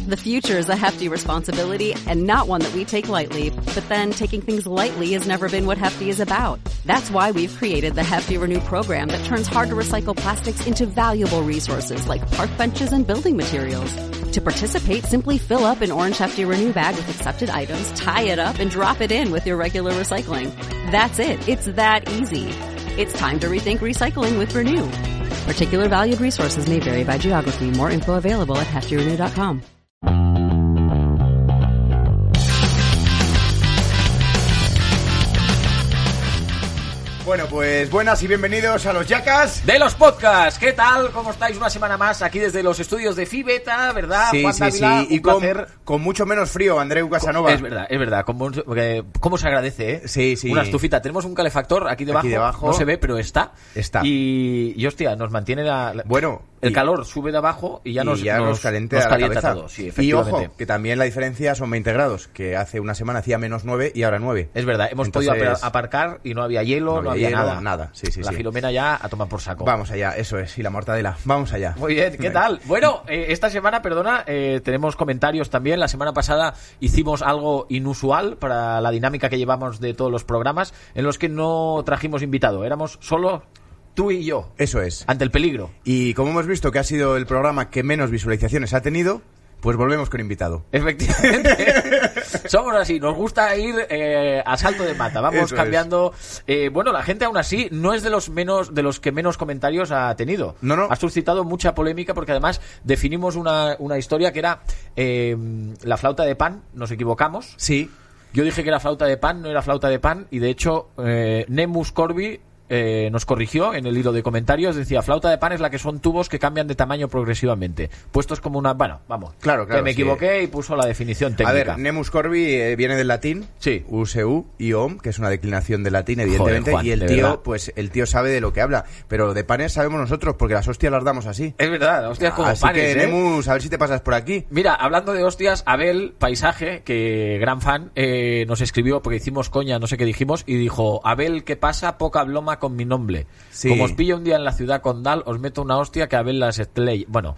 The future is a hefty responsibility and not one that we take lightly, but then taking things lightly has never been what Hefty is about. That's why we've created the Hefty Renew program that turns hard-to-recycle plastics into valuable resources like park benches and building materials. To participate, simply fill up an orange Hefty Renew bag with accepted items, tie it up, and drop it in with your regular recycling. That's it. It's that easy. It's time to rethink recycling with Renew. Particular valued resources may vary by geography. More info available at heftyrenew.com. Bueno, pues buenas y bienvenidos a los Yacas de los podcasts. ¿Qué tal? ¿Cómo estáis? Una semana más aquí desde los estudios de Fibeta, ¿verdad? Sí, Juan Dávila, y con mucho menos frío, Andreu Casanova. Es verdad. ¿Cómo se agradece, eh? Sí. Una estufita. Tenemos un calefactor aquí debajo. No se ve, pero está. Y hostia, nos mantiene el calor sube de abajo y ya nos calienta la cabeza. Todo. Sí, efectivamente. Y ojo, que también la diferencia son 20 grados, que hace una semana hacía menos 9 y ahora 9. Es verdad, hemos podido aparcar y no había hielo, no había nada. Sí. La Filomena ya a tomar por saco. Vamos allá, eso es. Y la mortadela, vamos allá. Muy bien, ¿qué tal? Bueno, esta semana, tenemos comentarios también. La semana pasada hicimos algo inusual para la dinámica que llevamos de todos los programas, en los que no trajimos invitado, éramos solo tú y yo. Eso es. Ante el peligro. Y como hemos visto que ha sido el programa que menos visualizaciones ha tenido, pues volvemos con invitado. Efectivamente. Somos así, nos gusta ir a salto de mata. Vamos Eso cambiando. La gente aún así no es de los que menos comentarios ha tenido. No. Ha suscitado mucha polémica porque además definimos una historia que era la flauta de Pan. Nos equivocamos. Sí. Yo dije que era flauta de pan, no era flauta de pan, y de hecho Nemus Corby nos corrigió en el hilo de comentarios. Decía, flauta de pan es la que son tubos que cambian de tamaño progresivamente, puestos como una... Bueno, vamos, claro, que me equivoqué y puso la definición técnica. A ver, Nemus Corby viene del latín, sí. USU y OM, que es una declinación del latín, evidentemente. Joder, Juan, y el tío sabe de lo que habla, pero de panes sabemos nosotros, porque las hostias las damos así. Es verdad, hostias como así panes, que Nemus, a ver si te pasas por aquí. Mira, hablando de hostias, Abel Paisaje, que gran fan, nos escribió, porque hicimos coña, no sé qué dijimos, y dijo, Abel, ¿qué pasa? Poca bloma con mi nombre. Sí. Como os pillo un día en la ciudad condal, os meto una hostia que Abel las estrella. Bueno,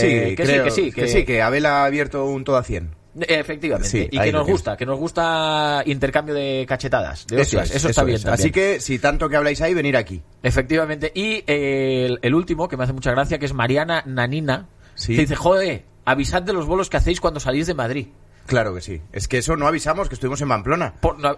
que Abel ha abierto un todo a 100. Efectivamente, sí, y que nos gusta intercambio de cachetadas, de hostias, eso está bien también. Así que, si tanto que habláis ahí, venir aquí. Efectivamente, y el último, que me hace mucha gracia, que es Mariana Nanina, sí. que dice, joder, avisad de los bolos que hacéis cuando salís de Madrid. Claro que sí. Es que eso no avisamos, que estuvimos en Pamplona.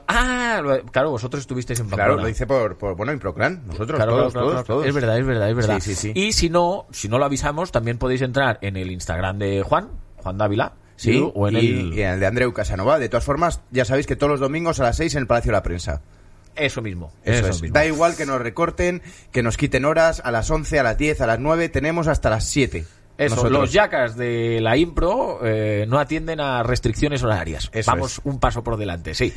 Claro, vosotros estuvisteis en Pamplona. Claro, lo dice por Improclan. Nosotros, claro, todos. Es verdad. Sí. Y si no lo avisamos, también podéis entrar en el Instagram de Juan Dávila. Sí, o en y en el de Andreu Casanova. De todas formas, ya sabéis que todos los domingos a las 6 en el Palacio de la Prensa. Eso mismo. Da igual que nos recorten, que nos quiten horas, a las 11, a las 10, a las 9, tenemos hasta las 7. Eso, nosotros. Los Yacas de la Impro no atienden a restricciones horarias. Vamos un paso por delante, sí.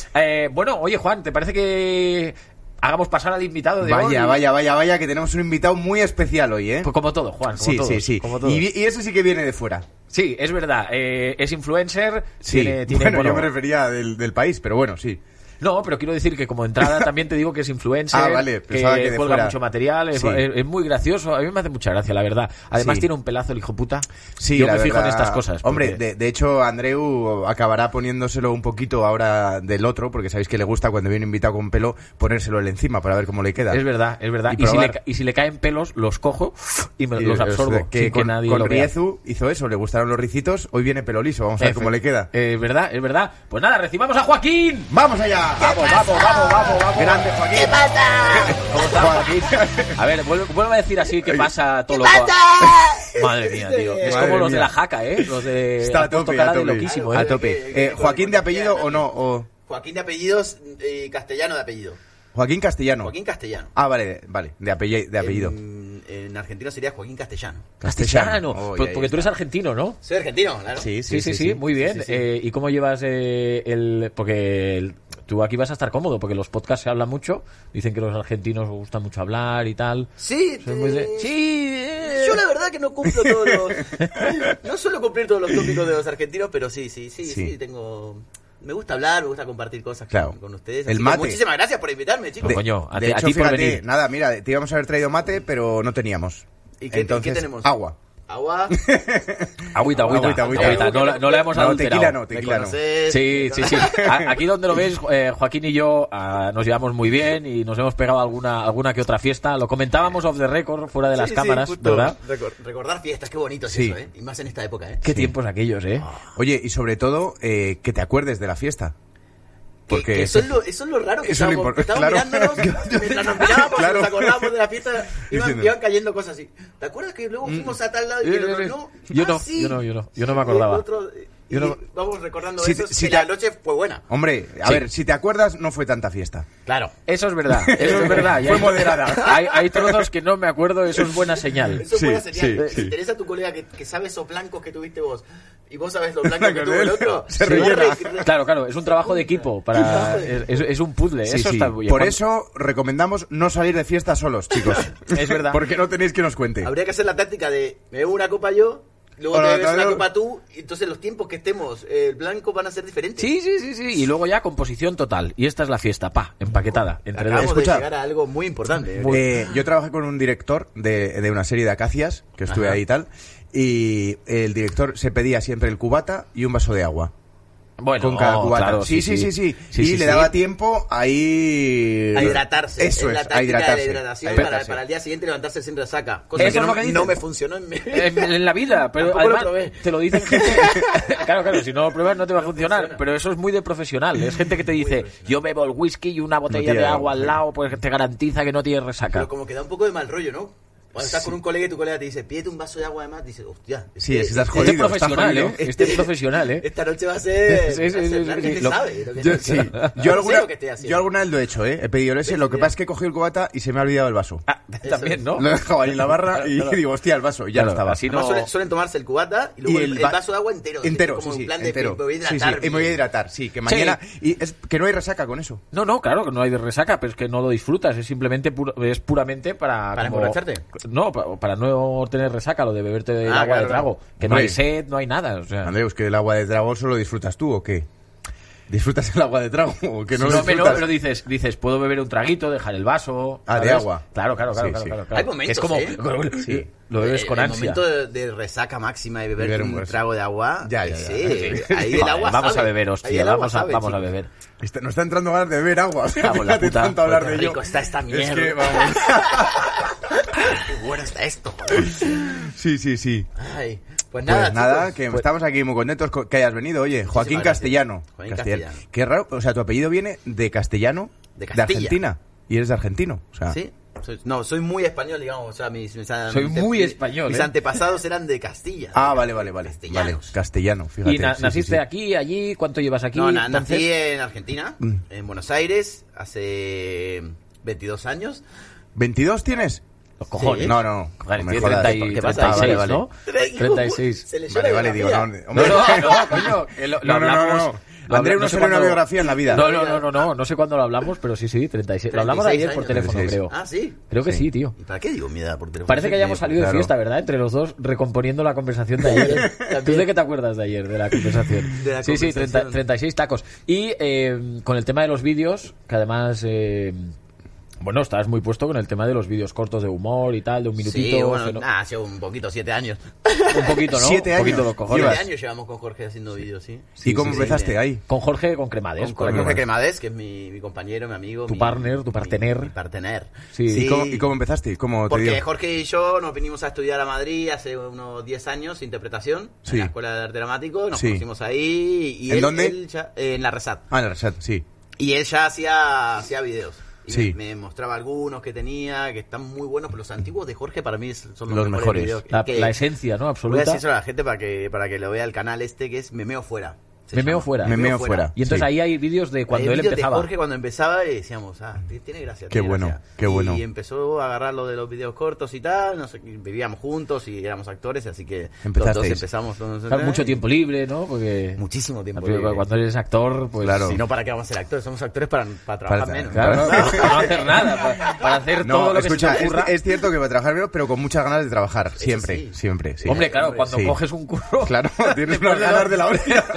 Oye, Juan, ¿te parece que hagamos pasar al invitado de hoy? Vaya, que tenemos un invitado muy especial hoy, ¿eh? Pues como todo, Juan, sí. Como todo. Y eso sí que viene de fuera. Sí, es verdad. Es influencer. Sí, tiene, yo me refería del país, pero bueno, sí. No, pero quiero decir que como entrada también te digo que es influencer, vale, pensaba que cuelga fuera mucho material, es muy gracioso, a mí me hace mucha gracia, la verdad. Además tiene un pelazo el hijo puta. Sí, yo me fijo en estas cosas. Hombre, de hecho Andreu acabará poniéndoselo un poquito ahora del otro, porque sabéis que le gusta cuando viene invitado con pelo ponérselo él encima para ver cómo le queda. Es verdad. Y si le caen pelos, los cojo y me los absorbo. Con nadie lo vea. Riezu hizo eso, le gustaron los ricitos, hoy viene pelo liso, vamos a ver cómo le queda. Es verdad. Pues nada, recibamos a Joaquín. ¡Vamos allá! ¡Vamos! Grande Joaquín. ¿Qué pasa? ¿Cómo está Joaquín? A ver, vuelve a decir así, ¿qué pasa? Todo ¿Qué loco. pasa? Madre mía, tío. Es como los de la jaca, ¿eh? Los de... Está a tope. Loquísimo, ¿eh? A tope. ¿Joaquín de apellido o no? Joaquín de apellidos y Castellano de apellido. Joaquín Castellano. Joaquín Castellano. Vale, de apellido. En argentino sería Joaquín Castellano. Castellano. Oh, porque tú eres argentino, ¿no? Soy argentino, claro. Sí, muy bien. Sí. ¿Y cómo llevas porque tú aquí vas a estar cómodo, porque los podcasts se hablan mucho, dicen que los argentinos les gusta mucho hablar y tal. Sí, sí. Yo la verdad que no cumplo todos los... No suelo cumplir todos los tópicos de los argentinos, pero sí, tengo... Me gusta hablar, me gusta compartir cosas con ustedes. El mate. Muchísimas gracias por invitarme, chicos. A de hecho, ti por fíjate, venir. nada, mira, te íbamos a haber traído mate, pero no teníamos. ¿Y qué tenemos? Agua. Agua. Agüita. No la hemos adulterado. Tequila no. Sí. Aquí donde lo ves, Joaquín y yo nos llevamos muy bien y nos hemos pegado alguna que otra fiesta. Lo comentábamos off the record, fuera de las cámaras, ¿verdad? Recordar fiestas, qué bonito es eso, ¿eh? Y más en esta época, ¿eh? Qué tiempos aquellos, ¿eh? Oye, y sobre todo, que te acuerdes de la fiesta. Porque eso es lo raro que estábamos mirándonos, mientras nos mirábamos, nos acordábamos de la fiesta, iban cayendo cosas así. ¿Te acuerdas que luego fuimos a tal lado y que no? Yo no me acordaba. Vamos recordando si la noche fue buena. Hombre, a ver, si te acuerdas, no fue tanta fiesta. Claro, eso es verdad. Fue moderada. Hay trozos que no me acuerdo, eso es buena señal. Eso es buena señal. Si interesa a tu colega que sabe esos blancos que tuviste vos y vos sabes los blancos que tuvo el otro, se rellena. Claro, es un trabajo de equipo. Es un puzzle. Eso está bien. Por eso recomendamos no salir de fiesta solos, chicos. Es verdad. Porque no tenéis que nos cuente. Habría que hacer la táctica de me bebo una copa yo, luego te bebes una copa tú, y entonces los tiempos que estemos el blanco van a ser diferentes. Sí. Y luego ya composición total. Y esta es la fiesta, empaquetada. Entre Acabamos de llegar a algo muy importante. Yo trabajé con un director de una serie de Acacias, que estuve ahí y tal, y el director se pedía siempre el cubata y un vaso de agua. Bueno, con cada cubata. Claro, sí. Y le daba tiempo ahí a hidratarse. Eso la es, táctica a hidratarse. De la hidratación para el día siguiente levantarse sin resaca. Cosa eso que no me funcionó en la vida, pero además te lo dicen gente. Claro, si no lo pruebas no te va a funcionar, pero eso es muy de profesional. Es gente que te dice, yo bebo el whisky y una botella de agua al lado, pues te garantiza que no tienes resaca. Pero como que da un poco de mal rollo, ¿no? Cuando estás con un colega y tu colega te dice, pídete un vaso de agua además, dices, hostia. Estás jodido. Este es profesional, ¿eh? Esta noche va a ser... Yo alguna vez lo he hecho, ¿eh? He pedido ese, lo que pasa es que he cogido el cubata y se me ha olvidado el vaso. También, ¿no? Lo he dejado ahí en la barra y digo, hostia, el vaso, y ya no estaba. Suelen tomarse el cubata y luego el vaso de agua entero. Entero, en plan entero. Me voy a hidratar. Me voy a hidratar, que mañana... Y es que no hay resaca con eso. No, claro que no hay de resaca, pero es que no lo disfrutas, es simplemente puramente para... ¿Para emborracharte? No, para no tener resaca, lo de beberte el agua de trago. Que no hay sed, no hay nada. O sea. Andreus, ¿que el agua de trago solo disfrutas tú o qué? ¿Disfrutas el agua de trago o que no lo disfrutas? Pero dices, puedo beber un traguito, dejar el vaso. ¿sabes? De agua. Claro. Hay momentos, es como, lo bebes con ansia. El momento de resaca máxima y beber un trago de agua. Ya. Ahí el agua vamos sabe. A beber, hostia, vamos a beber. Nos está entrando ganas de beber agua. Fíjate tanto hablar de ello. Rico está esta mierda. Es que, vamos. Qué bueno está esto. Sí. Ay, pues nada, que estamos aquí muy contentos que hayas venido. Oye, Joaquín Castellano. Qué raro, o sea, tu apellido viene de castellano, de Argentina. Y eres de argentino, o sea. Sí. Soy muy español, digamos. O sea, muy español. Mis antepasados eran de Castilla. Vale. Castellano, fíjate. ¿Y naciste aquí, allí? ¿Cuánto llevas aquí? No, nací en Argentina, en Buenos Aires, hace 22 años. ¿22 tienes? Los cojones. Sí. No. Joder, me jodas. 36, ¿no? 36. Vale, digo, no. Coño. Lo hablamos. Andreu no sale una biografía en la vida. No sé cuándo lo hablamos, pero sí, 36. Lo hablamos ayer por teléfono, 36. Creo. Ah, ¿sí? Creo que sí, tío. ¿Y para qué digo mi edad por teléfono? Parece que hayamos salido de fiesta, ¿verdad? Entre los dos, recomponiendo la conversación de ayer. ¿Tú de qué te acuerdas de ayer, de la conversación? Sí, 36 tacos. Y con el tema de los vídeos, que además... Bueno, estabas muy puesto con el tema de los vídeos cortos de humor y tal, de un minutito. Sí, bueno, hace un poquito, 7 años. Un poquito, ¿no? 7 años. Un poquito los cojones. 7 años llevamos con Jorge haciendo vídeos, sí. ¿Y cómo empezaste ahí? Con Jorge, con Cremades. Con Jorge Cremades, que es mi compañero, mi amigo. Tu partner, tu partener. Mi partener. Sí. ¿Y cómo empezaste? Porque Jorge y yo nos vinimos a estudiar a Madrid hace unos 10 años, interpretación, en la Escuela de Arte Dramático. Nos conocimos ahí. Y ¿En dónde? Él en la Resat. En la Resat, sí. Y él ya hacía videos. Sí. Me mostraba algunos que tenía, que están muy buenos, pero los antiguos de Jorge para mí son los mejores. Videos. La esencia, ¿no? Absoluta. Voy a decir a la gente para que lo vea el canal que es Memeo Fuera. Me meo fuera. Y entonces ahí hay vídeos de cuando él empezaba. De Jorge cuando empezaba y decíamos, tiene gracia. Qué bueno. Y empezó a agarrar lo de los videos cortos y tal, vivíamos juntos y éramos actores, así que los dos empezamos. Mucho tiempo libre, ¿no? Porque muchísimo tiempo libre. Cuando eres actor, pues... Claro. Si no, ¿para qué vamos a ser actores? Somos actores para trabajar menos. Claro, para no hacer nada, para hacer todo lo que se te ocurra. Es cierto que para trabajar menos, pero con muchas ganas de trabajar. Siempre. Hombre, claro, cuando coges un curro... Claro, tienes unas ganas de la hostia.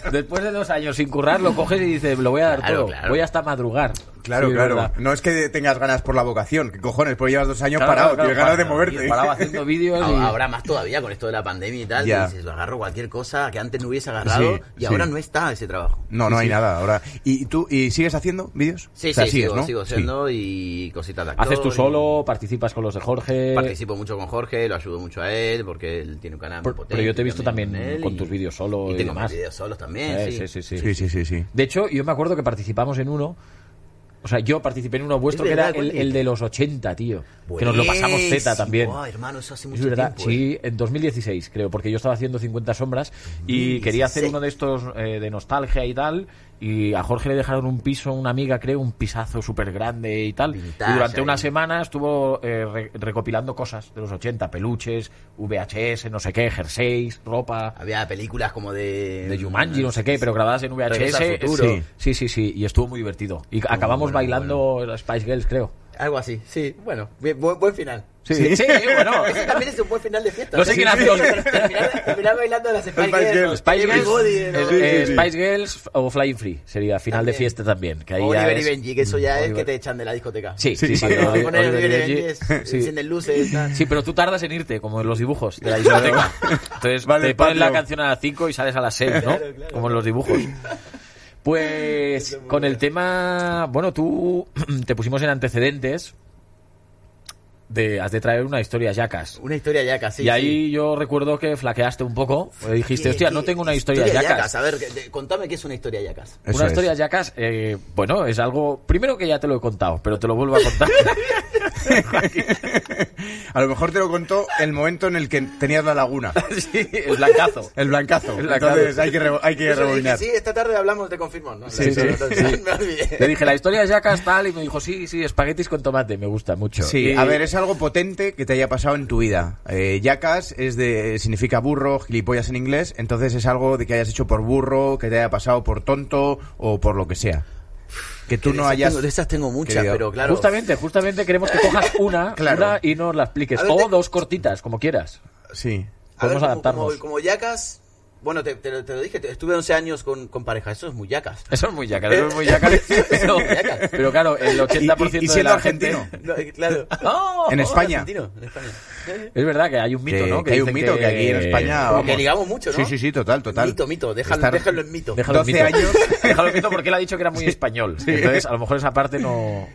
Después de 2 años sin currar, lo coges y dices, lo voy a dar todo. Voy hasta madrugar. Claro, sí, claro. Verdad. No es que tengas ganas por la vocación, que cojones, pues llevas 2 años parado, tienes ganas de moverte. Parado haciendo vídeos y... Ahora más todavía con esto de la pandemia y tal, y dices, agarro cualquier cosa que antes no hubiese agarrado y ahora no está ese trabajo. No hay nada ahora. ¿Y tú sigues haciendo vídeos? Sí, o sea, sigo haciendo y cositas de actor. ¿Haces tú solo? ¿Participas con los de Jorge? Participo mucho con Jorge, lo ayudo mucho a él, porque él tiene un canal muy potente. Pero yo te he visto también con tus vídeos solo y tengo demás. Vídeos solos también, Sí. De hecho, yo me acuerdo que participamos en uno. O sea, yo participé en uno vuestro que era el de los 80, tío. Que nos lo pasamos Z también. Oh, hermano, eso hace mucho es verdad, tiempo. Sí, en 2016 creo, porque yo estaba haciendo 50 sombras y quería hacer uno de estos de nostalgia y tal. Y a Jorge le dejaron un piso, una amiga, creo, un pisazo súper grande y tal. Vintage, y durante una semana estuvo recopilando cosas de los 80, peluches, VHS, no sé qué, jerseys, ropa. Había películas como de Jumanji, no sé qué, pero grabadas en VHS. Sí, y estuvo muy divertido. Y acabamos bailando Spice Girls, creo. Algo así, sí. Bueno, buen final. Sí, bueno. Ese también es un buen final de fiesta. No sé quién hace terminar bailando las Spice Girls o Flying Free sería final también de fiesta también. Que ahí Oliver y Benji, que eso ya es que te echan de la discoteca. Sí. Poner Oliver y Benji, encienden luces. Sí, pero tú tardas en irte, como en los dibujos de la discoteca. Entonces te ponen la canción a las 5 y sales a las 6, ¿no? Claro. Como en los dibujos. Pues con el tema, bueno, tú te pusimos en antecedentes has de traer una historia Jackass. Una historia Jackass, sí. Y ahí yo recuerdo que flaqueaste un poco, dijiste, hostia, no tengo una historia Jackass. A ver, contame qué es una historia Jackass. Una historia Jackass, bueno, es algo, primero que ya te lo he contado, pero te lo vuelvo a contar. A lo mejor te lo contó el momento en el que tenías la laguna. Sí, el blancazo. Entonces hay que rebobinar. Sí, esta tarde hablamos de Confirmón, ¿no? Sí. Me olvidé. Le dije, la historia es Jackass tal, y me dijo, sí, espaguetis con tomate, me gusta mucho. Sí, a ver, es algo potente que te haya pasado en tu vida. Jackass significa burro, gilipollas en inglés, entonces es algo de que hayas hecho por burro, que te haya pasado por tonto o por lo que sea. Que tú no hayas... De esas tengo muchas, pero claro... Justamente queremos que cojas una y nos la expliques. Ver, o 2 cortitas, como quieras. Sí. Podemos adaptarnos. Como Jackass... Bueno, te lo dije, estuve 11 años con pareja, eso es muy Jackass. Eso es muy Jackass. Pero claro, el 80% ¿Y de la argentino? Gente... No, claro. ¿En España? Es verdad que hay un mito, ¿no? Que hay un mito que aquí en España... Como que ligamos mucho, ¿no? Sí, total. Mito, déjalo en mito. 12 años... Déjalo en mito porque él ha dicho que era muy español. Sí. Entonces, a lo mejor esa parte no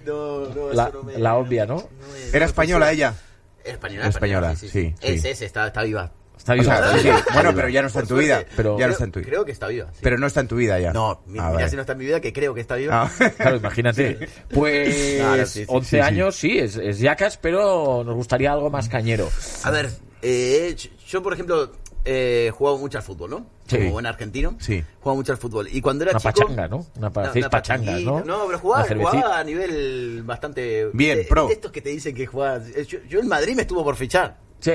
la obvia, ¿no? ¿Era española ella? Española, sí. Está viva. Está viva. O sea, sí. Bueno, pero ya no está en tu vida. Creo que está viva. Sí. Pero no está en tu vida ya. No, mira si no está en mi vida, que creo que está viva. Claro, imagínate. Pues claro, 11 años, sí, es Jackass, pero nos gustaría algo más cañero. A ver, yo por ejemplo he jugado mucho al fútbol, ¿no? Sí. Como buen argentino. Sí. Jugaba mucho al fútbol. Y cuando era una chico... pachanga, ¿no? Hacéis pachangas, ¿no? No, pero jugaba a nivel bastante... Bien, pro. De estos que te dicen que jugabas... Yo en Madrid me estuvo por fichar. Sí,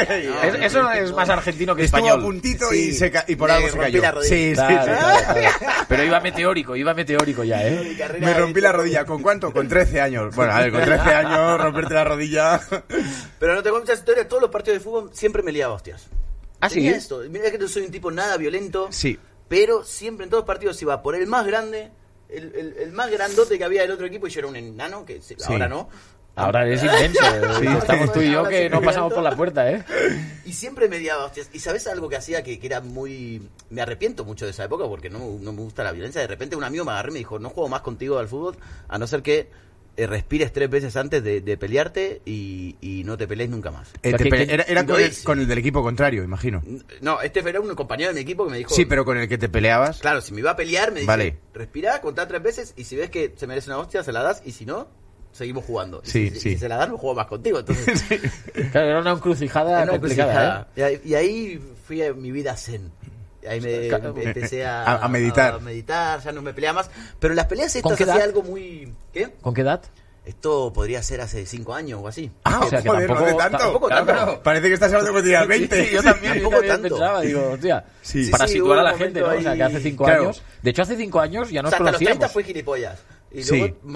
eso es más argentino que español. Estuvo a puntito y por algo se cayó. Sí, claro. Pero iba meteórico ya, ¿eh? Me rompí la rodilla. ¿Con cuánto? Con 13 años. Bueno, a ver, con 13 años romperte la rodilla... Pero no te cuento muchas historias. Todos los partidos de fútbol siempre me liaba hostias. ¿Ah, sí? Esto. Mira que no soy un tipo nada violento. Sí. Pero siempre en todos los partidos iba por el más grande, el más grandote que había del otro equipo, y yo era un enano, que ahora no. Ahora es inmenso. Estamos tú y yo que no pasamos por la puerta, ¿eh? Y siempre me liaba hostias. ¿Y sabes algo que hacía que era muy... Me arrepiento mucho de esa época porque no me gusta la violencia? De repente un amigo me agarró y me dijo, no juego más contigo al fútbol a no ser que respires 3 veces antes de pelearte y no te pelees nunca más. Era con el del equipo contrario, imagino. No, era un compañero de mi equipo que me dijo... Sí, pero con el que te peleabas... Claro, si me iba a pelear me dice, vale, respirá, contá 3 veces y si ves que se merece una hostia, se la das, y si no, seguimos jugando. Sí. Si se la das, no juego más contigo. Entonces... Claro, era una encrucijada complicada. Y ahí fui a mi vida zen. Ahí me empecé a meditar. A meditar, ya no me peleaba más. Pero en las peleas estas hacía algo muy... ¿Qué? ¿Con qué edad? Esto podría ser hace 5 años o así. O sea que joder, tampoco, no tanto. Tampoco tanto. Claro. Parece que estás hablando de tenías 20. Sí, yo también tanto. Pensaba, digo, hostia, sí. Para situar a la gente, ¿no? Ahí... O sea, que hace 5 años... De hecho, hace 5 años ya nos hasta conocíamos. Hasta los 30 fue gilipollas. Y luego más.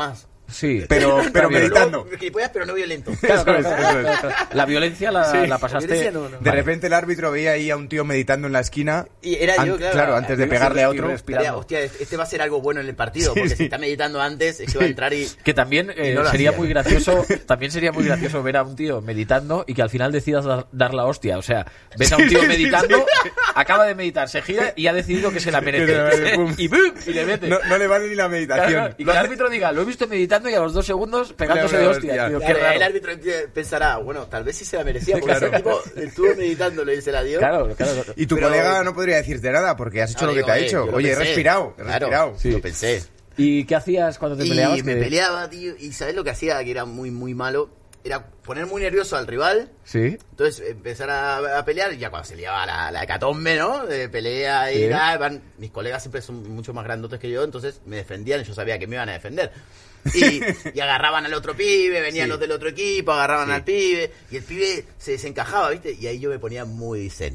Sí. Pero meditando. No, gilipollas, pero no violento. Claro. Eso es. La violencia la pasaste. violencia no. De repente el árbitro veía ahí a un tío meditando en la esquina. Y era yo, claro. Antes de pegarle a otro. Estaría, hostia, este va a ser algo bueno en el partido, porque si está meditando antes, es que va a entrar y... Que también no lo sería hacía. muy gracioso. También sería muy gracioso ver a un tío meditando y que al final decidas dar la hostia. O sea, ves a un tío meditando, acaba de meditar, se gira y ha decidido que se la merece. Y ¡bum! Y le mete. No le vale ni la meditación. Claro, y que el árbitro diga, lo he visto meditando y a los 2 segundos pegándose de hostia. Tío, qué Claro, raro. el árbitro pensará, bueno, tal vez sí se la merecía, porque Claro. ese tipo estuvo meditándolo y se la dio. Claro. Y tu Pero- colega no podría decirte nada porque has hecho No, lo que digo, te ha hecho. yo lo Oye, he pensé. respirado. Claro, Sí. lo pensé. ¿Y qué hacías cuando te peleabas? Y me peleaba, tío, y ¿sabes lo que hacía? Que era muy, muy malo. Era poner muy nervioso al rival. Sí. Entonces empezar a pelear, y ya cuando se liaba la hecatombe, ¿no? De pelea y Sí. mis colegas siempre son mucho más grandotes que yo, entonces me defendían y yo sabía que me iban a defender. Y agarraban al otro pibe, venían los del otro equipo, agarraban al pibe, y el pibe se desencajaba, ¿viste? Y ahí yo me ponía muy zen.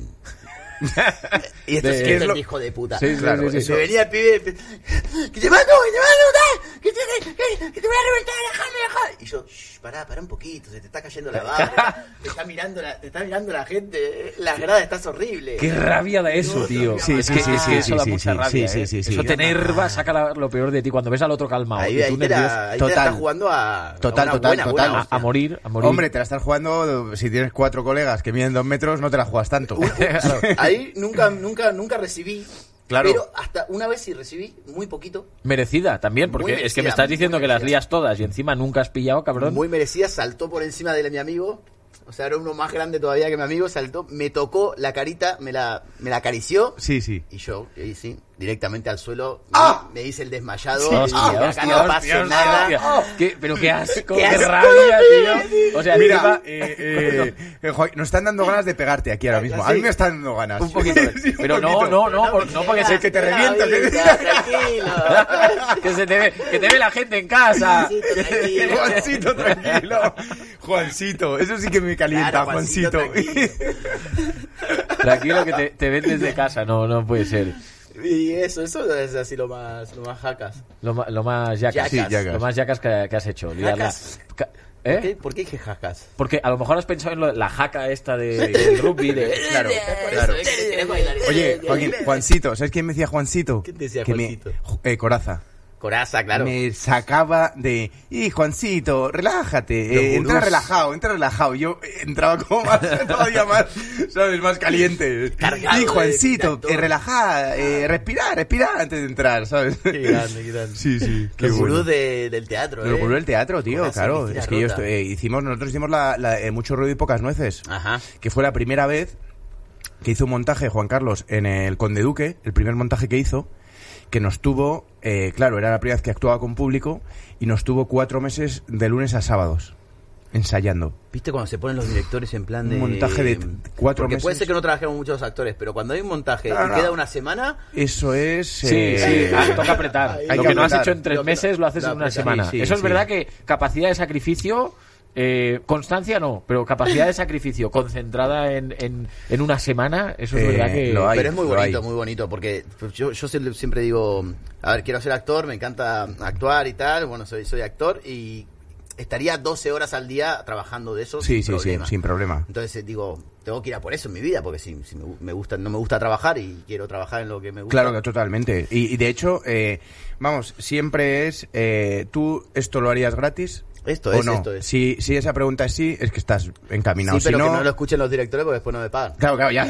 Y esto ¿Qué es es lo- el hijo de puta. Sí, Claro, sí. Se venía el pibe, que te mato, que te voy a reventar, déjame. Y yo, pará un poquito, se te está cayendo la baba, te está mirando la gente, la grada estás horrible. Qué rabia da eso, tío. Sí, es sí, que, sí, es que sí, eso da sí, mucha sí, rabia. sí, sí, sí, Eso sí. te enerva, saca lo peor de ti cuando ves al otro calmado. Ahí y tú te la nervioso. Total. estás jugando a Total, una total, buena total. hostia. A morir. Hombre, te la estás jugando. Si tienes 4 colegas que miden 2 metros, no te la juegas tanto. Ahí nunca recibí. Claro. Pero hasta una vez sí recibí, muy poquito, Merecida también, porque Muy es que me merecida, estás diciendo muy que las merecida. lías todas y encima nunca has pillado, cabrón. muy merecida, saltó por encima de mi amigo. O sea, era uno más grande todavía que mi amigo, saltó, me tocó la carita, me la acarició. Sí. Y yo, ahí sí, directamente al suelo, ¡Ah! me hice el desmayado. Hostia, y dije, acá no pasa nada. Pero qué asco, Qué qué asco, rabia, tío. O sea, Mira, encima- Joaquín, nos están dando ganas de pegarte aquí ahora mismo. A mí me están dando ganas. un poquito. Sí, Pero un no, poquito. no porque se, que te reviento, Tranquilo. que te ve la gente en casa. Tranquilo. Juancito, tranquilo. Juancito, eso sí que me calienta, Claro, Juancito. tranquilo. Tranquilo que te ven desde casa, no puede ser. Y eso es así lo más jacas. Lo más yacas. Sí, yacas. Lo más yacas que has hecho. liarla. Jacas. ¿Eh? ¿Por qué dije jacas? Porque a lo mejor has pensado en la jaca esta del rugby. Claro. Oye, Joaquín, Juancito, ¿sabes quién me decía Juancito? ¿Quién te decía Que Juancito? Coraza. Coraza, claro. Me sacaba de... Juancito, relájate. Los Entra gurús. relajado. Yo entraba como más, todavía más, ¿sabes? Más caliente. Cargado Juancito, de actor. relajá, respira antes de entrar, ¿sabes? Qué grande. Sí, qué Los bueno. gurús del teatro, Lo ocurrió el teatro, tío, Coraza, claro. Cristina Es que Rota. nosotros hicimos mucho ruido y pocas nueces. Ajá. Que fue la primera vez que hizo un montaje Juan Carlos en el Conde Duque, el primer montaje que hizo, que nos tuvo, claro, era la primera vez que actuaba con público, y nos tuvo 4 meses de lunes a sábados, ensayando. ¿Viste cuando se ponen los directores en plan de... Un montaje de 4 Porque meses. puede ser que no trabajemos muchos actores, pero cuando hay un montaje No, y no. queda una semana... Eso es... Sí, toca apretar. Hay Lo que que no has apretar. hecho en 3 meses lo haces en una semana. Sí, Eso es sí. verdad que capacidad de sacrificio... constancia no, pero capacidad de sacrificio concentrada en una semana, eso es verdad que... lo hay. Pero es muy lo bonito, hay. muy bonito, porque yo siempre digo, a ver, quiero ser actor, me encanta actuar y tal, bueno, soy actor y estaría 12 horas al día trabajando de eso Sí, sin problema. sin problema. Entonces digo, tengo que ir a por eso en mi vida, porque si me gusta, no me gusta trabajar y quiero trabajar en lo que me gusta. Claro que totalmente. Y de hecho, vamos, siempre es, ¿tú esto lo harías gratis? Esto ¿O es, no? esto es. Si esa pregunta es sí, es que estás encaminado. Sí, pero si que no, no lo escuchen los directores porque después no me pagan. Claro, ya.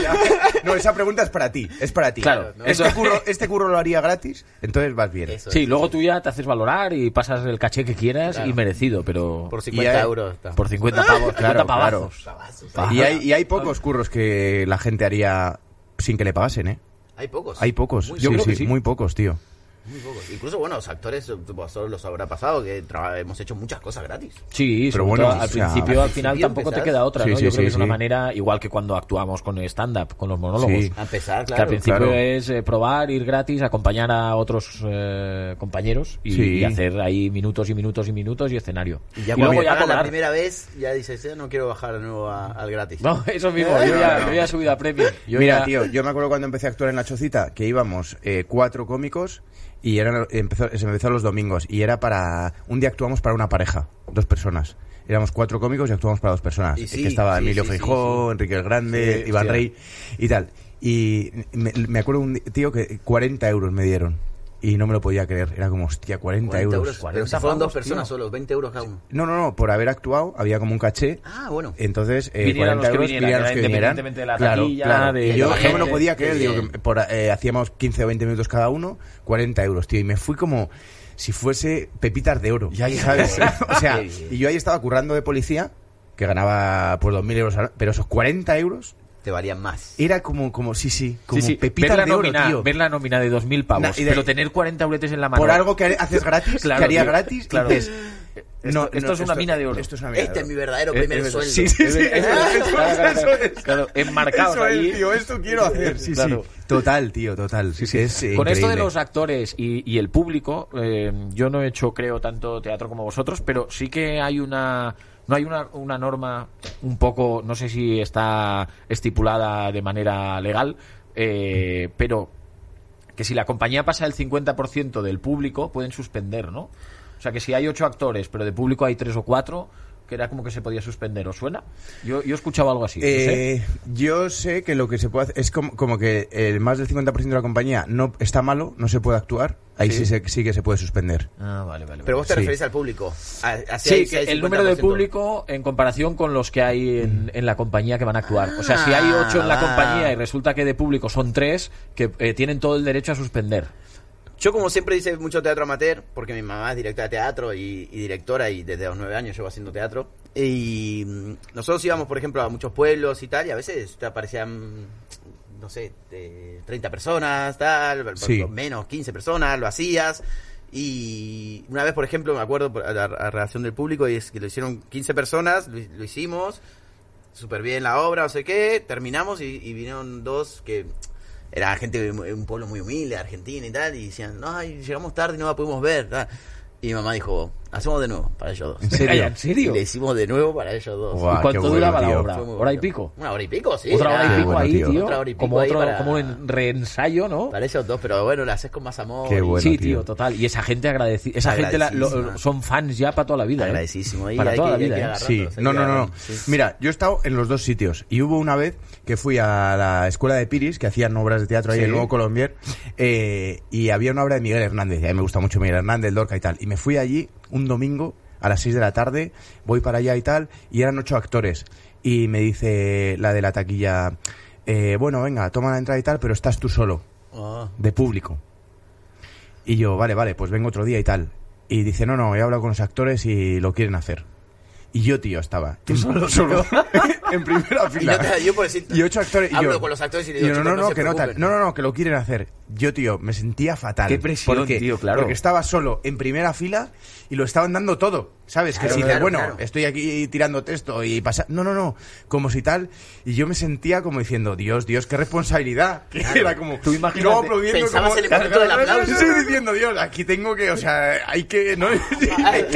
No, esa pregunta es para ti, es para ti. Claro, ¿no? Este curro lo haría gratis, entonces vas bien. Eso Sí, es, luego eso tú ya te haces valorar y pasas el caché que quieras Claro. y merecido, pero... Por 50 Y hay- euros está. Por 50 pavos, 50 Claro, pavazos. Y hay pocos curros que la gente haría sin que le pagasen, ¿eh? Hay pocos. Hay pocos. Muy Yo creo sí, que sí. muy pocos, tío. Muy pocos. Incluso, bueno, los actores, vosotros los habrá pasado, que hemos hecho muchas cosas gratis. Sí, Pero sobre bueno, todo o al sea, principio, al al final principio tampoco te empezar. queda otra, Sí, ¿no? sí, Yo creo sí, que es una sí. manera, igual que cuando actuamos con stand-up, con los monólogos. Sí. A empezar, Que al claro. principio claro. es probar, ir gratis, acompañar a otros compañeros y, Sí. y hacer ahí minutos y minutos y minutos y escenario. Y ya y cuando luego ya pagas la cobrar. primera vez, ya dices, no quiero bajar de nuevo al gratis. No, eso mismo, yo ya he subido a premium. Yo Mira, ya- tío, yo me acuerdo cuando empecé a actuar en La Chocita que íbamos 4 cómicos Y se empezó los domingos. Y era un día actuamos para una pareja, 2 personas. Éramos 4 cómicos y actuamos para 2 personas. Y sí, que estaba sí, Emilio sí, Feijó, Enrique el Grande, Sí, Iván hostia. Rey y tal. Y me acuerdo un tío que 40 euros me dieron. Y no me lo podía creer. Era como, hostia, 40 euros. 40 pero si 40 fueron 2 pavos, personas tío. solo, 20 euros cada uno. No, por haber actuado había como un caché. Ah, bueno. Entonces, Vinieran 40 los que euros vinieran, vinieran los que vinieran. independientemente de la Claro, taquilla, claro. de Y yo la no me lo gente. podía creer. Qué Digo, bien. que hacíamos 15 o 20 minutos cada uno, 40 euros, tío. Y me fui como si fuese pepitas de oro. ¿Sabes? O sea, Qué bien. y yo ahí estaba currando de policía, que ganaba pues 2.000 euros, pero esos 40 euros Te valían más. era como como Sí, pepitas ver de oro, tío. ver la nómina de 2.000 pavos, Y de- pero tener 40 euretes en la mano. Por algo que haces gratis, Claro, que haría tío, gratis, claro. dices... Esto es una mina de oro. Esto es una mina Este de es oro. mi verdadero primer sueldo. Sí, sí, sí. Claro, enmarcados Eso ahí. es, tío, esto quiero hacer. Sí, Claro. sí. Total, tío, total. Sí, sí. Es Con esto de increíble. los actores y el público, yo no he hecho, creo, tanto teatro como vosotros, pero sí que hay una norma un poco, no sé si está estipulada de manera legal, pero que si la compañía pasa el 50% del público, pueden suspender, ¿no? O sea, que si hay 8 actores, pero de público hay 3 o 4, que era como que se podía suspender. ¿Os suena? Yo he escuchado algo así. No sé. Yo sé que lo que se puede hacer es como que el más del 50% de la compañía no está malo, no se puede actuar, ahí sí que se puede suspender. Ah, vale. Pero vos te Sí. referís al público. Sí, que el número de público en comparación con los que hay en la compañía que van a actuar. O sea, si hay 8 en la compañía y resulta que de público son 3, que tienen todo el derecho a suspender. Yo, como siempre, hice mucho teatro amateur, porque mi mamá es directora de teatro y directora, y desde los 9 años llevo haciendo teatro. Y nosotros íbamos, por ejemplo, a muchos pueblos y tal, y a veces te aparecían, no sé, 30 personas, tal, Sí. menos 15 personas, lo hacías. Y una vez, por ejemplo, me acuerdo a la reacción del público, y es que lo hicieron 15 personas, lo hicimos, súper bien la obra, no sé qué, terminamos y vinieron 2 que... Era gente de un pueblo muy humilde, Argentina y tal, y decían, no, ay, llegamos tarde y no la pudimos ver. Tal. Y mi mamá dijo, hacemos de nuevo para ellos 2. ¿En serio? ¿En serio? Y le hicimos de nuevo para ellos 2. Guau, ¿Y cuánto qué bueno, duraba la tío. obra? Fue muy ¿Hora y bonito. pico? Una hora y pico, sí. Otra hora y era- pico bueno, ahí, tío. tío. Otra hora y pico Como ahí otro, para- como un reensayo, ¿no? Para ellos 2, pero bueno, lo haces con más amor. Qué y- bueno. Sí, tío. tío, total. Y esa gente agradecida. Esa gente Agradecidísima. son fans ya para toda la vida. ¿eh? Agradecidísimo. Ahí Para hay toda la que- hay vida, que ¿eh? agarrarlos, Sí, hay que no. agarrarlos, sí. Mira, yo he estado en los 2 sitios y hubo una vez que fui a la escuela de Piris, que hacían obras de teatro ahí Sí. en Nuevo Colombier, y había una obra de Miguel Hernández, y a mí me gusta mucho Miguel Hernández, Lorca y tal, y me fui allí un domingo a las 6 de la tarde, voy para allá y tal, y eran 8 actores, y me dice la de la taquilla, bueno, venga, toma la entrada y tal, pero estás tú solo, Ah. de público. Y yo, vale, pues vengo otro día y tal. Y dice, no, he hablado con los actores y lo quieren hacer. Y yo, tío, estaba solo en primera fila. Yo por decir, Y 8 actores. Y hablo yo, con los actores y le y digo, yo, chicos, no se que no, tal. preocupen. No, que lo quieren hacer. Yo, tío, me sentía fatal. Qué presión, ¿Por qué? tío, claro. Porque estaba solo en primera fila y lo estaban dando todo. ¿Sabes? Claro, que si dices, claro, bueno, claro. estoy aquí tirando texto y pasa. No. Como si tal. Y yo me sentía como diciendo, Dios, qué responsabilidad. Que era como. Tú imagínate, y luego aplaudiendo pensabas como. en el momento del aplauso. Sí, diciendo, Dios, aquí tengo que. O sea, hay que. ¿no? Ay,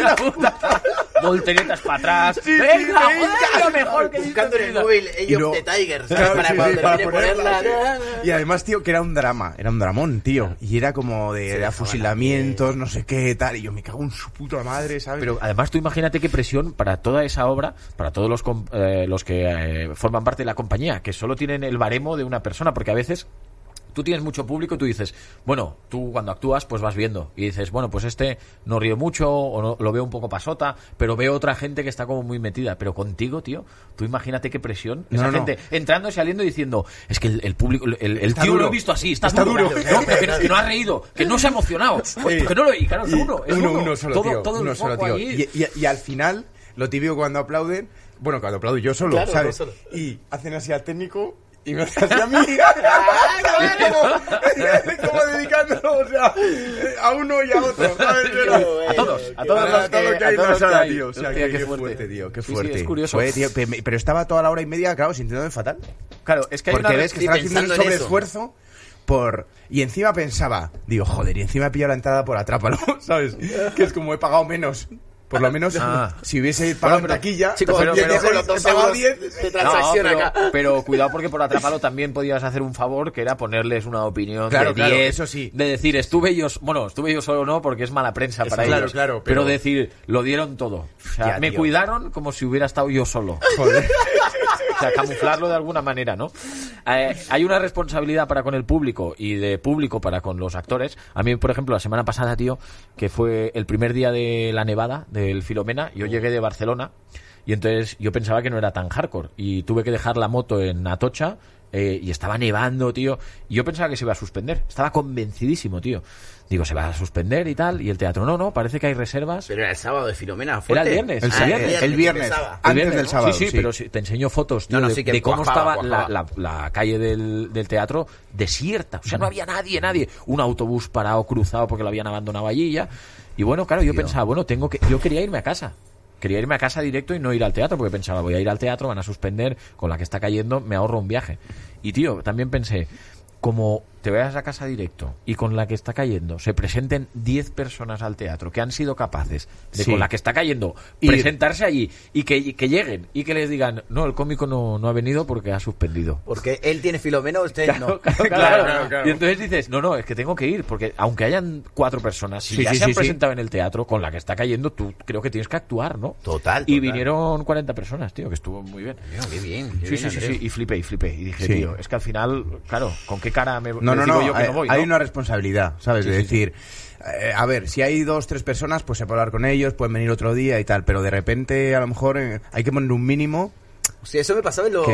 Volteretas para atrás. Sí, ¡Venga, venga, joder, lo mejor que he visto buscando en en el mi vida! móvil Y ellos luego- de Tiger, ¿sabes? Claro, para sí, cuando para termine ponerla. ponerla. Y además, tío, que era un drama, era un dramón, tío. Y era como de dejaban afusilamientos, no sé qué, tal. Y yo me cago en su puta madre, ¿sabes? Pero además tú imagínate qué presión para toda esa obra, para todos los que forman parte de la compañía, que solo tienen el baremo de una persona, porque a veces tú tienes mucho público y tú dices, bueno, tú cuando actúas pues vas viendo y dices, bueno, pues este no río mucho o no, lo veo un poco pasota, pero veo otra gente que está como muy metida. Pero contigo, tío, tú imagínate qué presión. Esa No. gente entrando y saliendo diciendo, es que el público, el Está tío duro. lo he visto así, está Está duro. duro. No, pero es que no ha reído, que no se ha emocionado. Pues, que no lo, y claro, es Y uno, es uno solo, todo, tío. todo el Uno solo, foco tío. allí. Y al final, lo típico cuando aplauden, bueno, cuando aplaudo yo solo, Claro, ¿sabes? yo solo. Y hacen así al técnico y me hacen así a mí. como dedicándolo, o sea, a uno y a otro, ¿sabes? Pero- A todos a todos los que hay en la sala, tío. O sea, Hostia, que qué qué fuerte. fuerte, tío, qué Sí, sí, fuerte. es curioso. Fue, tío, pero estaba toda la hora y media, claro, sintiéndome fatal. Claro, es que hay Porque una... ves que sí, están haciendo un pensando en eso. sobreesfuerzo por... Y encima pensaba, digo, joder, y encima he pillado la entrada por Atrápalo, ¿sabes? Que es como he pagado menos. Por lo menos, si hubiese pagado en taquilla, Chicos, pero- yo dejo los 2 euros 10. de transacción No, acá. pero cuidado porque por Atrápalo también podías hacer un favor, que era ponerles una opinión Claro, de claro, 10, eso sí. de decir, estuve yo solo no, porque es mala prensa Eso para claro, ellos. claro, pero pero decir, lo dieron todo. O sea, Ya, me tío. cuidaron como si hubiera estado yo solo. Joder. O sea, camuflarlo de alguna manera, ¿no? Hay una responsabilidad para con el público y de público para con los actores. A mí, por ejemplo, la semana pasada, tío, que fue el primer día de la nevada del Filomena, yo llegué de Barcelona y entonces yo pensaba que no era tan hardcore y tuve que dejar la moto en Atocha y estaba nevando, tío, y yo pensaba que se iba a suspender. Estaba convencidísimo, tío. Digo, se va a suspender y tal, y el teatro, no, parece que hay reservas. Pero era el sábado de Filomena, Era fuerte. el viernes. El viernes. empezaba. El Antes viernes, del ¿no? sábado. Sí, pero te enseño fotos, tío, No, sí, que de cómo cuajaba, estaba cuajaba. la calle del teatro desierta. O sea, no había nadie. Un autobús parado, cruzado, porque lo habían abandonado allí ya. Y bueno, claro, yo pensaba, yo quería irme a casa. Quería irme a casa directo y no ir al teatro, porque pensaba, voy a ir al teatro, van a suspender, con la que está cayendo me ahorro un viaje. Y tío, también pensé, como te vayas a casa directo y con la que está cayendo se presenten 10 personas al teatro que han sido capaces de, Sí. con la que está cayendo, Ir. presentarse allí y que lleguen y que les digan, no, el cómico no ha venido porque ha suspendido. Porque él tiene Filomena, ustedes no. Claro. Y entonces dices, no, es que tengo que ir, porque aunque hayan 4 personas, si Sí, ya sí, se han sí, sí. presentado en el teatro con la que está cayendo, tú creo que tienes que actuar, ¿no? Total. Y vinieron 40 personas, tío, que estuvo muy bien. Qué bien. Sí, y flipé. Y dije, Sí. tío, es que al final, claro, ¿con qué cara me No, les digo yo que hay, no voy? hay ¿no? una responsabilidad, ¿sabes? Sí, de sí, decir, a ver, si hay 2, 3 personas, pues se puede hablar con ellos, pueden venir otro día y tal, pero de repente a lo mejor hay que poner un mínimo. Sí, eso me pasaba en los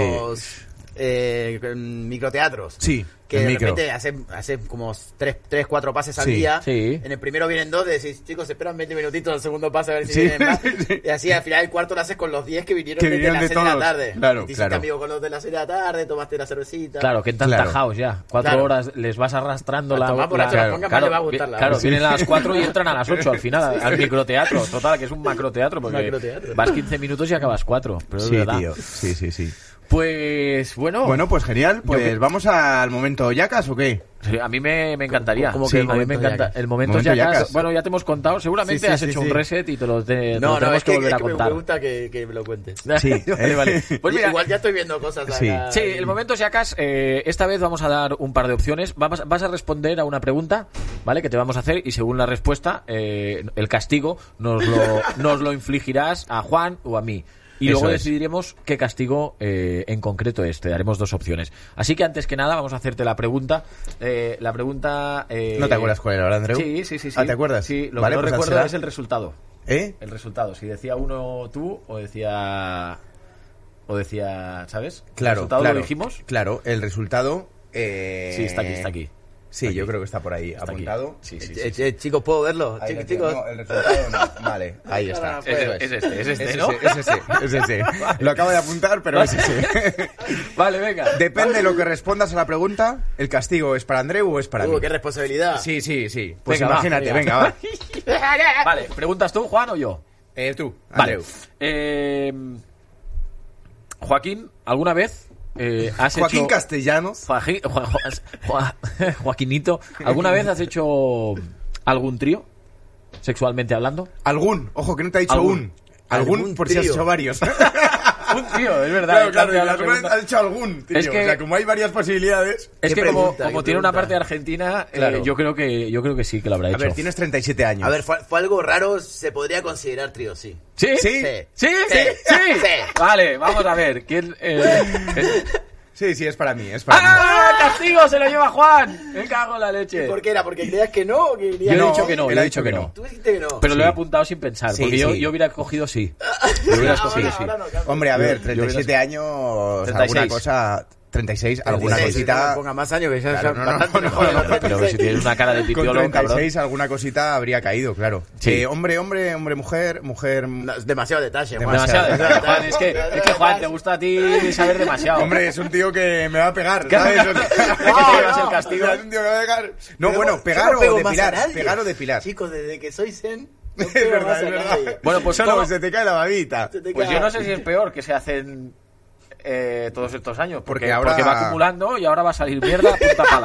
Que- microteatros. Sí, Que el de micro. repente hace como 3, 4 pases al Sí, día. sí. En el primero vienen 2, decís, chicos, esperan 20 minutitos al segundo pase a ver si Sí. vienen más. Y así al final el cuarto lo haces con los 10 que vinieron Que desde vinieron las de 6 de la todos. tarde. Claro, y te hiciste claro. amigo con los de las 6 de la tarde, tomaste la cervecita. Claro, que tan Claro. tajaos ya. 4 Claro. horas les vas arrastrando Cuanto la... más borracho la- la pongan, más le va a gustar la Claro, hora. vienen a las 4 y entran a las 8 al final, al microteatro. Total, que es un macroteatro, porque Macroteatro. vas 15 minutos y acabas 4. Pero es Sí, verdad. tío. Sí. Pues, bueno... Bueno, pues genial. Pues que- vamos al momento Yacas, ¿o qué? Sí, a mí me encantaría. ¿Cómo que Sí, el a mí me momento encanta. Yacas? El momento Momento Yacas, Yacas. bueno, ya te hemos contado. Seguramente Sí, has sí, hecho sí. un reset y te lo No, tenemos es que volver a es que contar. me gusta que me lo cuentes. Sí, vale. Pues mira, Igual ya estoy viendo cosas Sí. acá. sí, el momento Yacas, esta vez vamos a dar un par de opciones. Vas a responder a una pregunta, ¿vale? Que te vamos a hacer y según la respuesta, el castigo nos lo infligirás a Juan o a mí. Y Eso luego es. decidiremos qué castigo en concreto es. Te daremos 2 opciones. Así que antes que nada vamos a hacerte la pregunta. ¿No te acuerdas cuál era ahora, Andreu? Sí. Ah, ¿te acuerdas? Sí, lo Vale, que no pues recuerdo dársela. es el resultado. ¿Eh? El resultado. Si decía uno tú o decía... ¿sabes? Claro, ¿El resultado claro. lo dijimos? Claro, el resultado... Sí, está aquí. Sí, yo creo que está por ahí Está aquí. apuntado. Sí. Chicos, ¿puedo verlo? Ahí lo Chicos. tengo. No, el resultado no. Vale, ahí está. Es este, ¿no? Es ese. Lo acabo de apuntar, pero es ese. Vale, venga. Depende de lo que respondas a la pregunta, ¿el castigo es para Andreu o es para mí? Qué responsabilidad. Sí. Pues Venga, va, imagínate, venga, va. Vale, ¿preguntas tú, Juan, o yo? Tú, Vale. Andreu. Joaquín, ¿alguna vez has Joaquín hecho... Castellanos. Joaquinito, ¿alguna vez has hecho algún trío? Sexualmente hablando. Algún, ojo que no te ha dicho Algún. algún por si has trío. hecho varios. Un trío, es verdad. Claro, cambia la alguna vez pregunta. has hecho algún, tío. Es que- O sea, como hay varias posibilidades. Es ¿Qué que como pregunta, qué tiene una pregunta? parte argentina, Claro. yo creo que sí que lo habrá A hecho. ver, tienes 37 años. A ver, fue algo raro, se podría considerar trío, sí. ¿Sí? ¿Sí? ¿Sí? Sí. Vale, vamos a ver. ¿Quién? Sí, es para mí, es para mí. ¡Ah! ¡Castigo! ¡Se lo lleva Juan! ¡Me cago en la leche! ¿Por qué era? ¿Porque creías que no o que Yo querías he No, dicho que no, él yo ha he dicho dicho que que no. no. Tú dijiste que no. Pero lo he Sí. apuntado sin pensar, Sí, porque sí. yo hubiera cogido sí. Yo hubiera escogido sí. Ahora no, cambia. Hombre, a ver, Yo 37 años, 36. alguna cosa... 36, alguna 36, cosita... no me ponga más años que ya Claro, son no, no, bastante no, mejores, no, los Pero 36. si tienes una cara de Con pipiolo, 36 cabrón. alguna cosita habría caído, claro. Sí. Hombre, mujer... No, es demasiado detalle, Juan. Demasiado. Demasiado. Juan, es que Juan, te gusta a ti saber demasiado. Hombre, es un tío que me va a pegar, ¿Qué? ¿sabes? ¿Qué va a ser el castigo? Es un tío que me va a pegar. No, Pero bueno, yo pegar no o pego más a depilar. nadie. Pegar o depilar. Chicos, desde que soy zen, no Es pego verdad, más es a verdad. nadie. Bueno, pues Solo todo- se te cae la babita. Se te Pues cae. yo no sé si es peor que se hacen todos estos años. Porque ahora- porque va acumulando y ahora va a salir mierda a punta pala.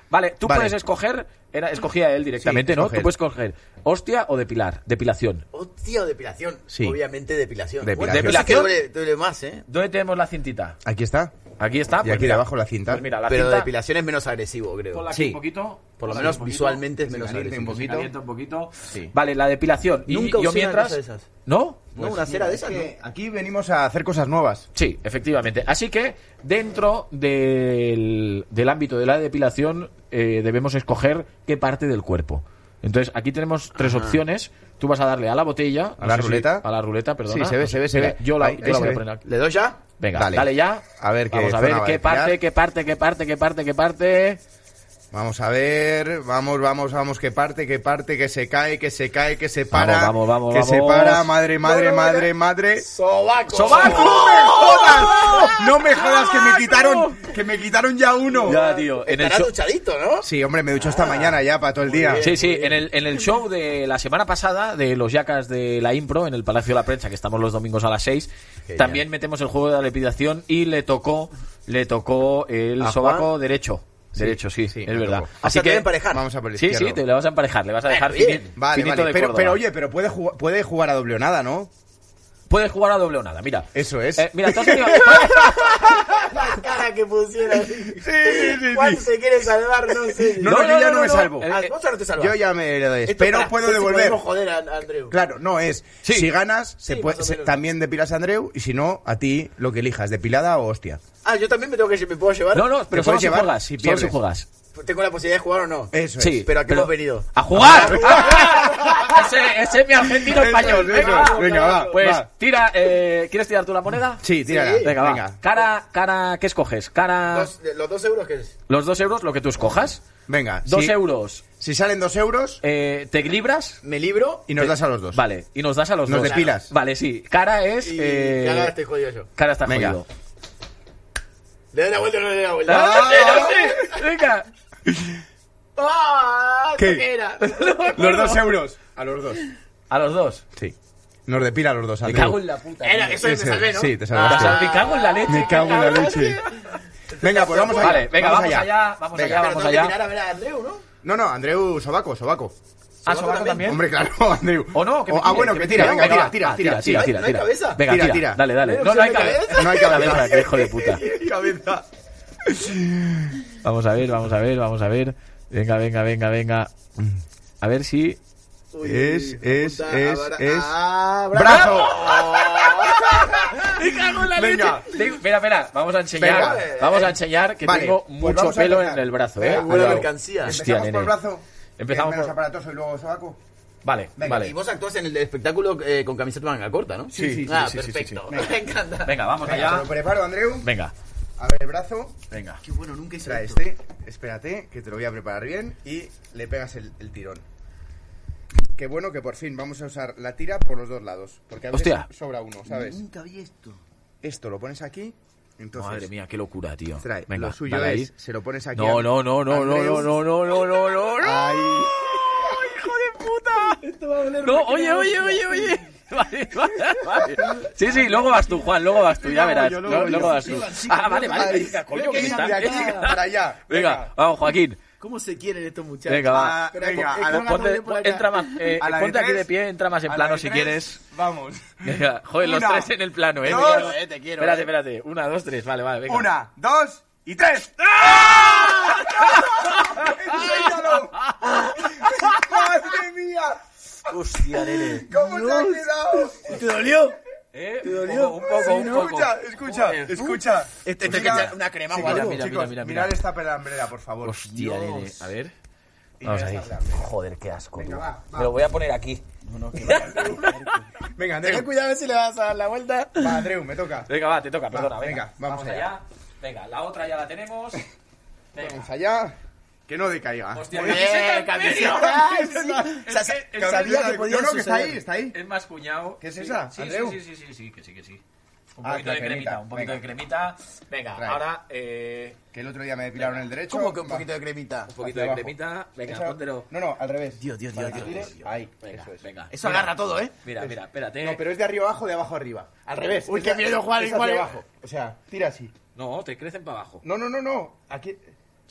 Vale, tú Vale. puedes escoger, escogía él directamente, Sí, ¿no? escoger. Tú puedes escoger hostia o depilación. Hostia, o depilación. Sí. Obviamente depilación. Depilación. Bueno, ¿Depilación? que duele más, ¿eh? ¿Dónde tenemos la cintita? Aquí está. Aquí está. Y aquí mira, debajo la cinta. Pues mira, la Pero cinta, depilación es menos agresivo, creo. ponla aquí Sí. un poquito. Por lo ponla menos aquí un poquito. visualmente es Se menos caliente agresivo. un poquito. Calienta un poquito. Sí. Vale, la depilación. Y Nunca yo usé una mientras... cosa de esas. ¿No? No, una cera de esas, ¿no? Aquí venimos a hacer cosas nuevas. Sí, efectivamente. Así que dentro del ámbito de la depilación debemos escoger qué parte del cuerpo. Entonces aquí tenemos tres opciones. Tú vas a darle a la botella. ¿A la ruleta? A la ruleta, perdona. Sí, se ve, se ve, se ve. Yo la, Ahí, yo ahí la se voy a ve. poner aquí. ¿Le doy ya? Venga, Dale. dale ya. A ver qué Vamos a zona ver va a qué depilar. parte, qué parte, qué parte, qué parte, qué parte. Vamos a ver, vamos, qué parte, que se cae, que se cae, que se para. Vamos, que se vamos. para, madre, madre. ¡Sobaco! ¡Sobaco! ¡No me jodas! ¡No me jodas que me quitaron ya uno! Ya, tío. En el Estará show... duchadito, ¿no? Sí, hombre, me ducho esta mañana ya para todo el día. Sí, sí, en el show de la semana pasada de los Yacas de la Impro en el Palacio de la Prensa, que estamos los domingos a las 6, también metemos el juego de la depilación y le tocó el ¿A sobaco Juan? derecho. Derecho, sí, sí, es me verdad. tocó. Así O sea, te voy a que emparejar. Vamos a por el sí, izquierdo. sí, te le vas a emparejar, le vas a dejar Bien. Vale, finito de pero Córdoba. oye, pero puede jugar a doble o nada, ¿no? Puedes jugar a doble o nada, mira. Eso es. Mira, tú has tenido... La cara que pusieron. sí. Juan se quiere salvar, no sé. No, yo ya no me salvo. Ah, vos ya no te salvas. Yo ya me lo doy. Esto, Pero pará, puedo por si devolver. podemos joder a Andreu. Claro, no es. Sí. Si ganas, Sí, más o menos. también depilas a Andreu. Y si no, a ti lo que elijas, depilada o hostia. Ah, yo también me puedo llevar. No, pero Te solo puedes si llevar juegas. si Solo si pierdes. juegas. ¿Tengo la posibilidad de jugar o no? Eso Sí. es. Pero ¿a qué Pero- hemos venido? ¡A jugar! ese es mi argentino español. Eso es. Venga, va. Pues va. tira, ¿quieres tirar tú la moneda? Sí, tírala. Sí. Venga, va. Cara, ¿qué escoges? Cara... ¿Los 2 euros qué es? Los 2 euros, lo que tú escojas. Venga. 2 si- euros. Si salen 2 euros ¿Te libras? ¿Me libro? y nos das a los dos. Vale, y nos das a los Nos dos. depilas. Vale, sí. Cara es... Y ahora estoy jodido yo. Cara está Venga. jodido. ¿Le doy la vuelta o no le doy la vuelta? ¡Ah, sí! Venga. ¡Ah! ¿Qué? ¿Qué era? Los 2 euros. A los dos. A los dos. Sí. Nos depila a los dos, Me Andreu. cago en la puta. Era, tío. eso me salvé, ¿no? Sí, te O salvaste. sea, me cago en la leche. Me cago en la leche. Venga, pues vamos allá. Vale, venga, vamos allá. Vamos Venga. allá, Pero vamos tengo que allá. mirar a ver a Andreu, ¿no? No, Andreu, sobaco. Ah, sobaco también. Hombre, claro, Andreu. O no, que me tire, bueno, que que me tira, tire. venga, Venga, tira. ¿No hay cabeza? Venga, Tira, tira, tira. Dale. ¿No hay No, no hay opción de cabeza. cabeza? No hay cabeza. Cabeza, qué hijo de puta. Cabeza. Vamos a ver. Venga. A ver si... Uy, Es. ¡Ah, ¡Brazo! ¡Me cago en la Venga. leche! Espera, vamos a enseñar. Venga. Vamos a enseñar que Vale, tengo pues mucho vamos a pelo empezar. en el brazo, Venga, buena Cuidado. mercancía. Hostia, Empezamos nene. por el brazo. Empezamos que es menos por- aparatoso y luego sobaco. Vale, Venga, vale. Y vos actuás en el espectáculo con camiseta manga corta, ¿no? Sí, Ah, sí, perfecto. sí. Me encanta. Venga, vamos Venga, allá. te lo preparo, Andreu. Venga. A ver el brazo. Venga. Qué bueno, nunca hice Trae esto. espérate, que te lo voy a preparar bien y le pegas el tirón. Qué bueno que por fin vamos a usar la tira por los dos lados, porque a veces Hostia. sobra uno, ¿sabes? Nunca vi esto. Esto lo pones aquí, entonces Madre mía, qué locura, tío. trae, Venga, lo suyo dale ahí. es, se lo pones aquí. No, a no. Andreu. Ahí. ¡Hijo de puta! Esto va a doler. No, oye. Vale. Sí, luego vas tú, Juan, luego vas tú, ya verás. yo luego Luego vas tú. Ah, vale, venga, coño, que De está. aquí para allá. Venga, vamos, Joaquín. ¿Cómo se quieren estos muchachos? Venga, va. Venga, Es a la- como Ponte, por acá. entra más, A la de ponte aquí tres. de pie, entra más en A la plano de si tres, quieres. Vamos. Venga, joder, los Una, tres en el plano, dos, Te quiero. Espérate. 1, 2, 3, vale, venga. 1, 2 y 3. ¡Enséñalo! ¡Madre mía! Hostia, nene. ¿Cómo te ha quedado? ¿Te dolió? ¿Te dolió? Un poco. Escucha. Este hay que Mira, echar una crema o chicos, algo. chicos, mira. mirad esta pelambrera, por favor. Hostia, nene. A ver. Y Vamos mira ahí. esta pelambrera. Joder, qué asco, Venga, tío. va. Me lo voy a poner aquí. Venga, Ten Andreu. cuidado a ver si le vas a dar la vuelta. Va, Andreu, me toca. Venga, va, te toca, perdona. Va, Venga, venga, vamos allá. Venga, la otra ya la tenemos. Venga. Vamos allá. Que no decaiga. Hostia, Oye, camiseta en camiseta. medio. Sí. O sea, que sabía que podía No, que está suceder. ahí, está ahí. Es más cuñado. ¿Qué es esa, Sí, Andreu? sí, que sí. Un Ah, poquito la de cremita, cremita. un poquito Venga. de cremita. Venga, Trae. ahora Que el otro día me depilaron el derecho. ¿Cómo que un Va. poquito de cremita? un poquito Hacia de abajo. cremita. Venga, Esa- póntelo. No, al revés. Dios, Dios, Para Dios, que Dios, tire. Dios. Ahí, Venga, eso es. venga. Eso agarra todo, ¿eh? Mira, espérate. No, pero es de arriba abajo, de abajo arriba. Al revés. Uy, Es qué de- miedo, Juan, es igual. hacia abajo. O sea, tira así. No, te crecen para abajo. No. Aquí. ¿Sí?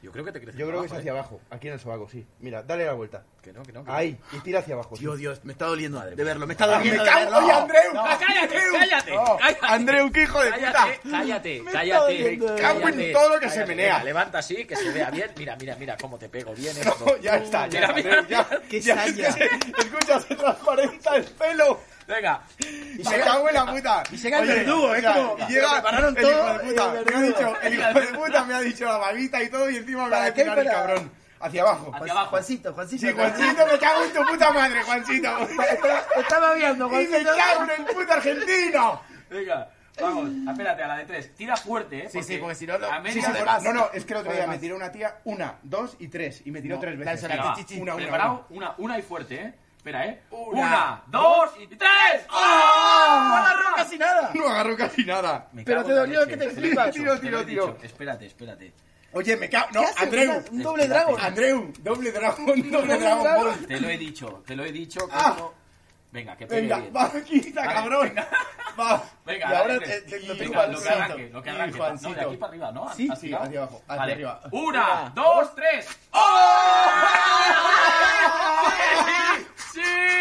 Yo creo que te crece. Yo creo que es hacia abajo, aquí en el sobaco, sí. Mira, dale la vuelta. Que no. Ahí, y tira hacia abajo. Dios, me está doliendo de verlo, me está doliendo ¡Me de cago! verlo. ¡Oye, Andreu! ¡Cállate! No, Andreu, qué hijo de puta. Cállate. Cago en todo lo que se menea. Venga, levanta así, que se vea bien. Mira cómo te pego bien No, esto. ya está, Mira, Andreu, ya. Qué Ya, saña. Escucha, se transparenta el pelo. Venga. Y se cago en la puta. Y llega el verdugo, o es sea, como- y llega prepararon el todo, hijo de puta. el Me ha dicho, el hijo de puta me ha dicho la babita y todo, y encima me va a ¿Para qué? tirar el cabrón. Hacia abajo. Hacia abajo. Juancito. Sí, Juancito, me cago en tu puta madre, Juancito. Estaba viendo, Y me cago en el puto argentino. Venga. Vamos, espérate, a la de 3. Tira fuerte, Sí, porque si no, a sí, media Sí, de sí, más. no, es que el otro día Además. me tiró una tía 1, 2 y 3. Y me tiró 3 veces. dale, Venga, va. Una. Preparado, una y fuerte, Espera, Una, 1, 2 y 3. No agarró casi nada. No agarró casi nada. Pero te dolió que te flipas. Tiro. Espérate. Oye, me cago. No, ¿Qué hace? Andreu. Un doble dragón. Andreu, doble dragón, doble dragón ball. Te lo he dicho. Ah. Venga, que pegue Venga, bien. va, quita, Vale, cabrón. venga. Va. Venga, Y ahora dale, te tres. tengo Venga, Juancito. lo que arranque. Y No, de Juancito. aquí para arriba, ¿no? Sí, ¿Has sí, tirado? hacia abajo, hacia Vale. arriba. 1, 2, 3. ¡Sí!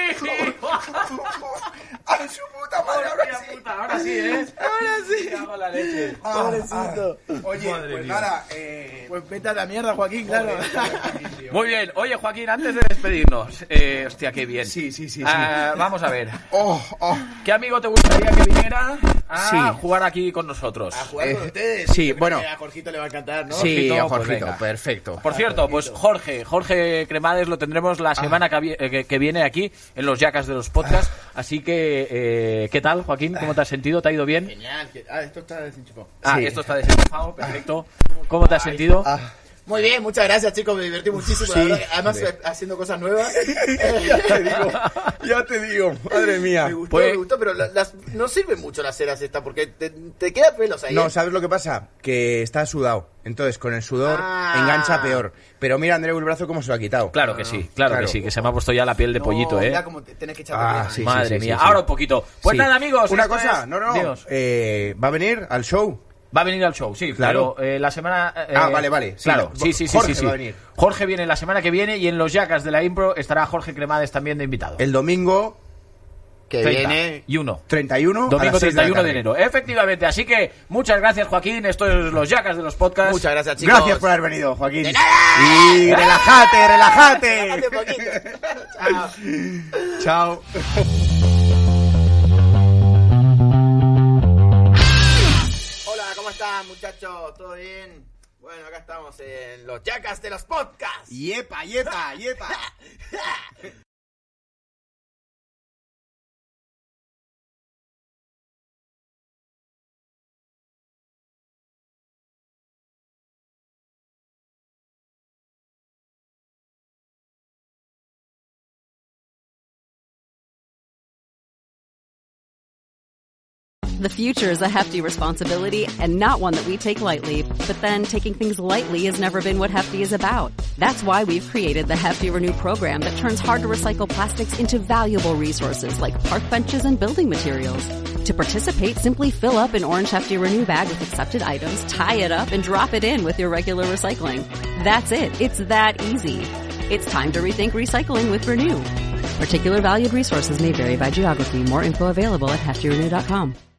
¡A su puta madre! Ahora sí, Ahora sí. Me cago en la leche. Pobrecito. Oye, Madre pues mía. nada, Pues vete a la mierda, Joaquín, claro. Muy bien. Oye, Joaquín, antes de despedirnos. Hostia, qué bien. Sí. Vamos a ver. Oh. ¿Qué amigo te gustaría que viniera a Sí. jugar aquí con nosotros? A jugar con ustedes. sí, Yo creo bueno. que a Jorgito le va a encantar, ¿no? Sí, Jorgito, a pues Jorgito, venga. perfecto. Por cierto, pues Jorge Cremades lo tendremos la semana que viene aquí en los Yacas de los podcasts. Así que, ¿qué tal, Joaquín? ¿Cómo te has sentido? ¿Te ha ido bien? Genial. Esto está desenchufado. Sí. Esto está desenchufado, perfecto. ¿Cómo te has sentido? Muy bien, muchas gracias, chicos. Me divertí muchísimo. Sí. La verdad que además, haciendo cosas nuevas. Ya te digo, madre mía. Pues- Me gustó, pero no sirven mucho las ceras estas porque te queda pelos ahí. No, ¿eh? ¿sabes lo que pasa? Que está sudado. Entonces, con el sudor Ah. engancha peor. Pero mira, Andreu, el brazo cómo se lo ha quitado. Claro que sí, claro que Claro. sí, que se me ha puesto ya la piel de No, pollito, mira cómo tenés que echar crema. sí. Madre mía, sí. ahora un poquito. Pues Sí. nada, amigos. Una esto cosa, es- no. Dios. Va a venir al show. Va a venir al show, sí, Claro. pero la semana... Vale. Sí, Claro, sí. Jorge va a venir. Jorge viene la semana que viene y en los Yacas de la Impro estará Jorge Cremades también de invitado. El domingo Que 30 viene. y 1. 31. a Domingo las 6 de la 31 de tarde. enero. Efectivamente, así que muchas gracias, Joaquín. Esto es los Yacas de los podcasts. Muchas gracias, chicos. Gracias por haber venido, Joaquín. ¡De nada! Y relájate. Relájate un poquito. Chao. Chao. Hola, ¿cómo están, muchachos? ¿Todo bien? Bueno, acá estamos en los Yacas de los podcasts. Yepa. The future is a hefty responsibility and not one that we take lightly. But then taking things lightly has never been what Hefty is about. That's why we've created the Hefty Renew program that turns hard to recycle plastics into valuable resources like park benches and building materials. To participate, simply fill up an orange Hefty Renew bag with accepted items, tie it up, and drop it in with your regular recycling. That's it. It's that easy. It's time to rethink recycling with Renew. Particular valued resources may vary by geography. More info available at heftyrenew.com.